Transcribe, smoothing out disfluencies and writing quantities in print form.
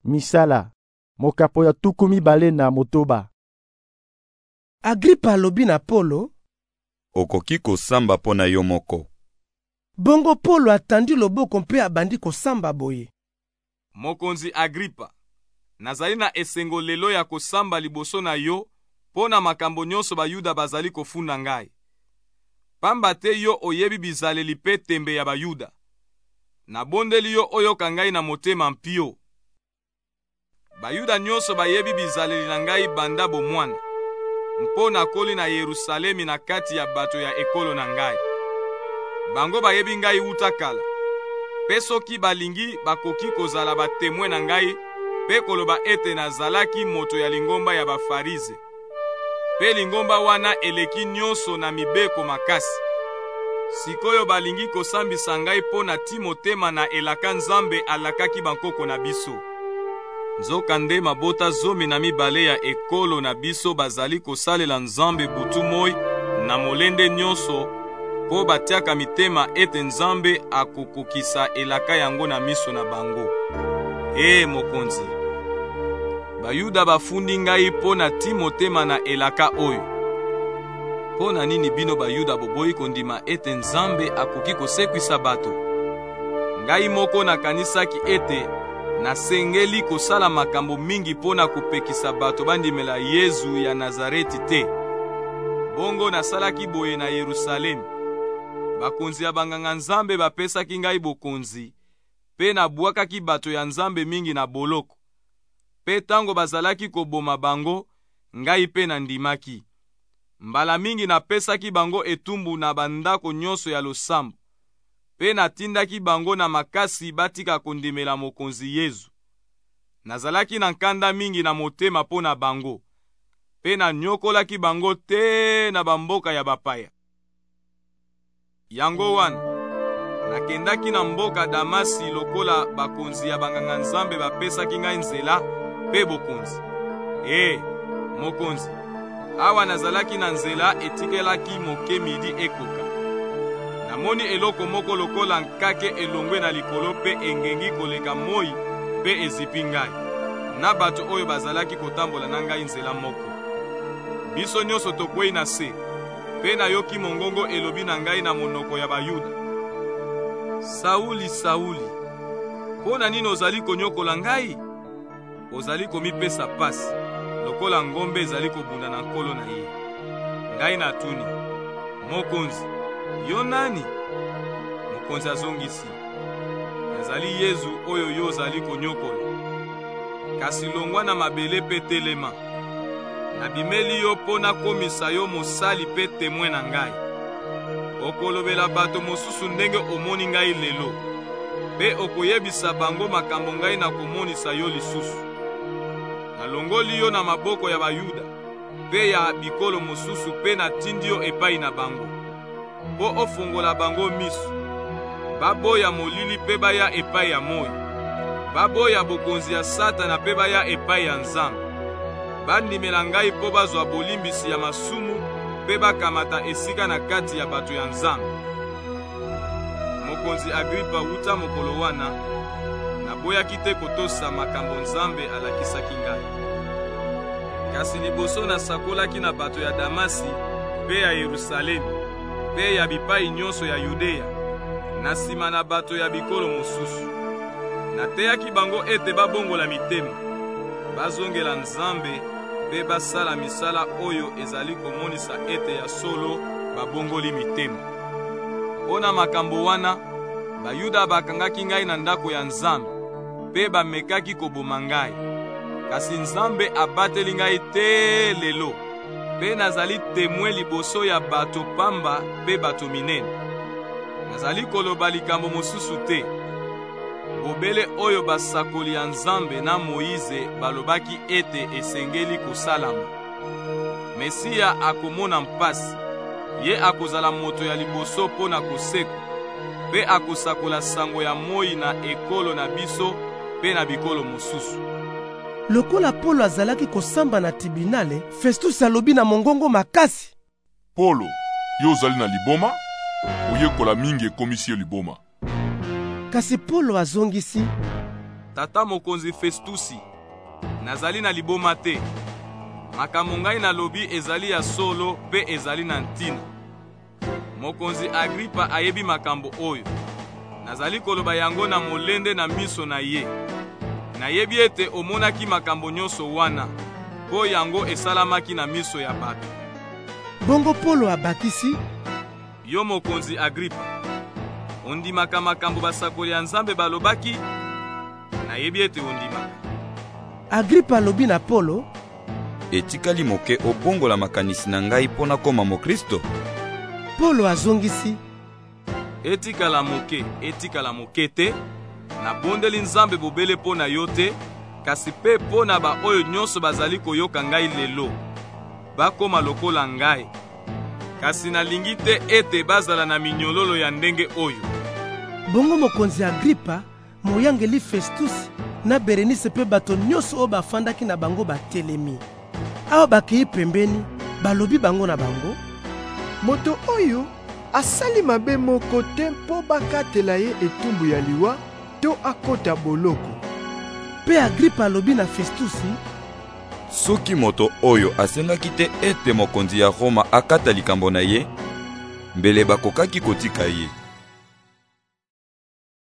Misala, mokapo ya 2 na motoba. Agripa alobi na Polo: Okoki kosamba mpo na yo moko. Bongo Polo atandi loboko mpe abandi kosamba boye. Mokonzi Agripa, nazali na esengo lelo ya kosamba liboso na yo mpo na makambo nyonso bayuda bazali kofunda ngai. Pamba te yo oyebi bizaleli mpe tembe ya bayuda. Nabondeli yo oyoka ngai na motema mpio. Bayuda nyonso bayebi bizaleli na ngai banda bomwana. Mpo nakoli na Yerusalemi na kati ya bato ya ekolo na ngai. Bango bayebi ngai uta kala. Pe soki balingi bakoki kozala batemwe na ngai pe koloba ete nazalaki moto ya lingomba ya bafarize. Pe lingomba wana eleki nyonso na mibeko makasi. Sikoyo balingi kosambisa ngai po na Timotema na elaka Nzambe alakaki bankoko na biso. Nzokande mabota 12 ya ekolo na biso bazali kosalela Nzambe butu moi na molende nyonso po batiaka mitema ete Nzambe akokokisa elaka yango na miso na bango. Mokonzi, bayuda bafundi ngai po na Timotema na elaka oyo. Po na nini bino bayuda boboyi kondima ete Nzambe akoki kosekwisa bato? Ngai moko nakanisaki ete nasengeli kosala makambo mingi po na kopekisa bato bandimela Yesu ya Nazareti te. Bongo nasalaki boye na Yerusalemi. Bakonzi ya banganga Nzambe bapesaki ngai bokonzi, pe nabwakaki bato ya Nzambe mingi na boloko. Pe tango bazalaki koboma bango, ngai pe nandimaki. Mbala mingi napesaki bango etumbu na bandako nyonso ya losambo. Pe natindaki bango na makasi batika kondimela mokonzi Yesu. Nazalaki na nkanda mingi na motema po na bango. Pe nanyokolaki bango te na bamboka ya bapaya. Yango wana, nakendaki na mboka Damasi lokola bakonzi ya banganga Nzambe bapesaki ngai nzela pe bokonzi. Mokonzi, awa nazalaki na nzela etikelaki moke midi ekoka. Namoni eloko moko lokola nkake elongwe na likolo pe engengi koleka moi pe ezipi ngai. Na bato oyo bazalaki kotambola na ngai nzela moko. Biso nyonso tokwei na se, pe nayoki mongongo elobi na ngai na monoko ya bayuda: Sauli, Sauli, pona nini ozali konyokola ngai? Ozali komipesa pasi, lokola ngombe ezali kobunda na nkolo na ye. Ngai natuni: Mokonzi, yo nani? Mokonzi azongisi: Nazali Yesu oyo yo ozali konyokola. Kasi longwa na mabele pe telema. Nabimeli yo pona komisa yo mosali pe temwe na ngai. Okolobela bato mosusu ndenge omoni ngai lelo. Pe okoyebisa bango makambo ngai na komonisa yo lisusu. Nalongoli yo na maboko ya bayuda, pe ya bikolo mosusu pe natindi yo epai na bango. Po ofungola bango miso. Baboya molili pe baya epai ya moi. Baboya bokonzi ya Satana pe baya epai ya Nzambe. Bandimela ngai po bazwa bolimbisi ya masumu pe bakamata esika na kati ya bato ya Nzambe. Mokonzi Agripa uta mokolo wana, naboyaki te kotosa makambo Nzambe alakisaki ngai. Kasi liboso nasakolaki na bato ya Damasi pe ya Yerusalemi pe ya bipai nyonso ya Yudea, na nsima na bato ya bikolo mosusu. Nateyaki bango ete babongola mitema, bazongela Nzambe pe basala misala oyo ezali komonisa ete ya solo babongoli mitema. Pona makambo wana, bayuda bakangaki ngai na ndako ya Nzambe, pe bamekaki koboma ngai. Kasi Nzambe abateli ngai te lelo, pe nazali temwe liboso ya bato pamba pe bato minene. Nazali koloba likambo mosusu te. Bobele oyo basakoli ya Nzambe na Moize balobaki ete esengeli kosalama. Mesia akomona mpasi, ye akozala moto ya liboso po na koseko, pe akosakola sango ya moi na ekolo na biso pe na bikolo mosusu. Lokola Polo azalaki kosamba na tribunale, Festus alobi na mongongo makasi: Polo, yo ozali na liboma, oyekola mingi ekomisi yo liboma. Kasi Polo azongisi: tata mokonzi Festusi, nazali na liboma te. Makambo ngai nalobi ezali ya solo pe ezali na ntina. Mokonzi Agripa ayebi makambo oyo. Nazali koloba yango na molende na miso na ye. Nayebi ete omonaki makambo nyonso wana, po yango esalamaki na miso ya bato. Bongo Polo abakisi: Yo mokonzi Agripa, ondimaka makambo basakoli ya Nzambe balobaki? Nayebi ete ondimaka. Agripa alobi na Polo: Etikali moke obongola makanisi na ngai pona koma mokristo? Polo azongisi: Etikala moke te, nabondeli Nzambe bobele po na yo te, kasi pe po na ba oyo nyonso bazali koyoka ngai lelo, bakoma lokola ngai. Kasi nalingi te ete bazala na minyololo ya ndenge oyo. Bongo mokonzi Agripa, moyangeli Festus na Berenice pe bato nyonso oyo bafandaki na bango batelemi. Awa bakei pembeni, balobi bango na bango: Moto oyo asali mabe moko te mpo bakatela ye etumbu ya liwa to akota boloko. Pe Agripa alobi na Festusi: Soki moto oyo asengaki te ete mokonzi ya Roma akata likambo na ye, mbele bakokaki kotika ye.